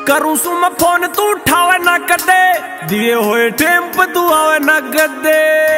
करूं सु मैं फोन तू उठावे ना कदे, दिए हुए टेम्प तू आवे ना कदे।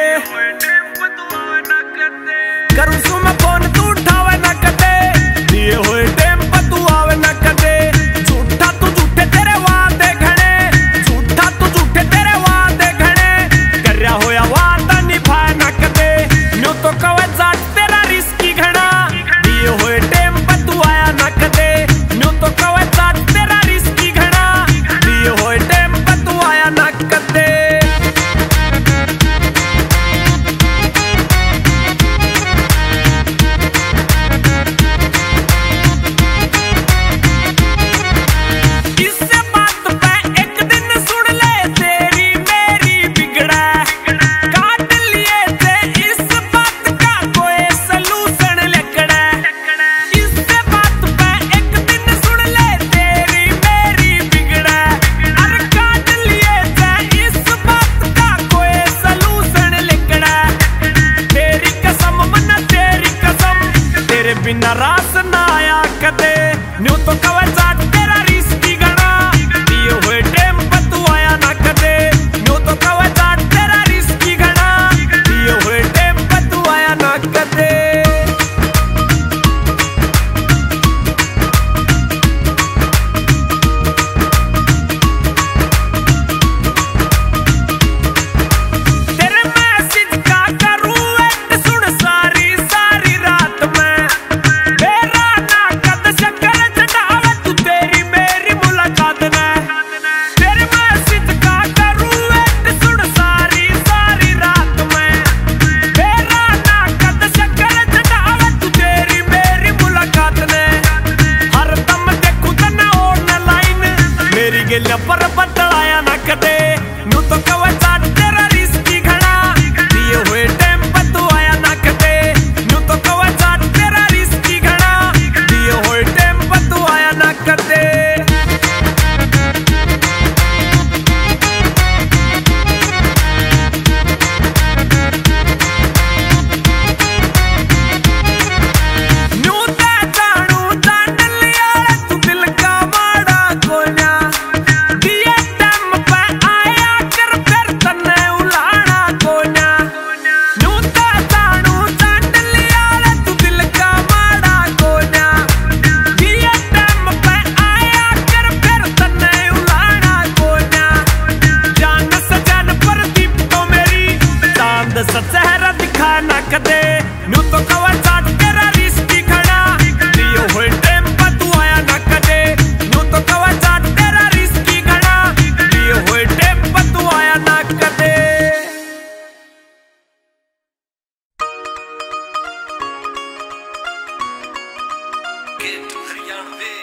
करूं सु मैं फोन तू उठावे ना कदे, दिए हुए टेम्प तू आवे ना कदे। झूठा तू झूठे तेरे वादे घणे, झूठा तू झूठे तेरे वादे घणे, करया होया वादा निभाए ना कदे। न्यू तो कवे जाट तेरा रिस्की घना, दिए हुए टेम्प तू आया ना कदे। न्यू तो कवे जाट तेरा रिस्की घना, दिए हुए टेम्प तू आया ना कदे। बिना रास ना आया कदे। न्यू तो कवे जाट तेरा रिस्की घना, दिए हुए टेम्प तू आया ना कदे। न्यू तो कवे जाट तेरा रिस्की घना, दिए हुए टेम्प तू आया ना कदे। तेरे मैसेज का करूं वेट सुन सारी सारी रात में। पर बदलाया ना कदे। न्यू तो कवे जाट तेरा रिस्की घना, दिए हुए टेम्प तू आया ना कदे। न्यू तो कवे जाट तेरा रिस्की घना, दिए हुए टेम्प तू आया ना कदे। चेहरा दिखा ना कदे। न्यू तो कवे जाट तेरा रिस्की घना, दिए हुए टेम्प तू आया ना कदे। न्यू तो कवे जाट तेरा रिस्की घना, दिए हुए टेम्प तू आया ना कदे। Get to Hariana.